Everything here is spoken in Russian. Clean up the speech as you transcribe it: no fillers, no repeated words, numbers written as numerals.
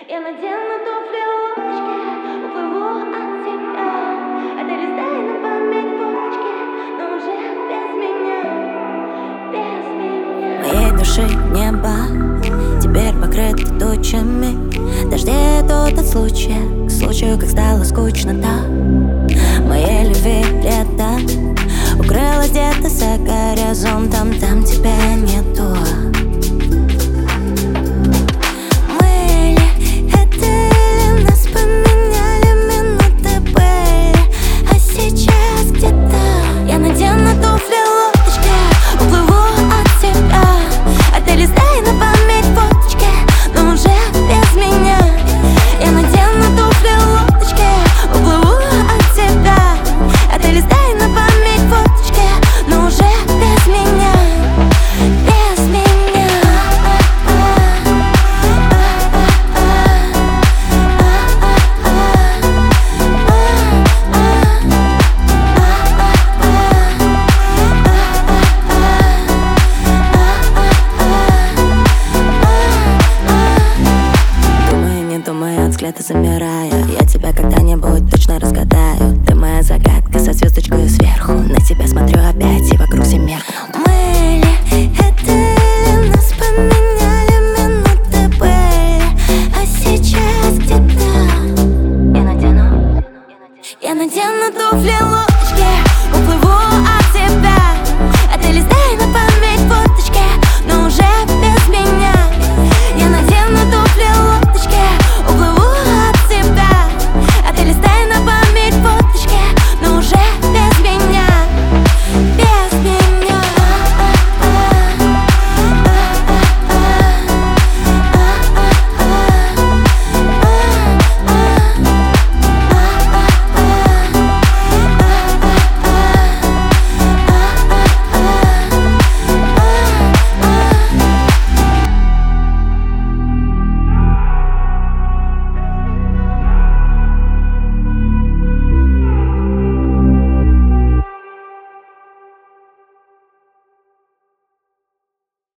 Я надену туфли лодочки, уплыву от тебя. А ты листай на память фоточки, но уже без меня, без меня. Моей души небо теперь покрыто тучами. Дождей тот от случая к случаю, как стало скучно, да. Моей любви лето укрылось где-то за горизонтом, там тебя нету. Взгляд замирая, я тебя когда-нибудь точно разгадаю. Ты моя загадка со звездочкой сверху. На тебя смотрю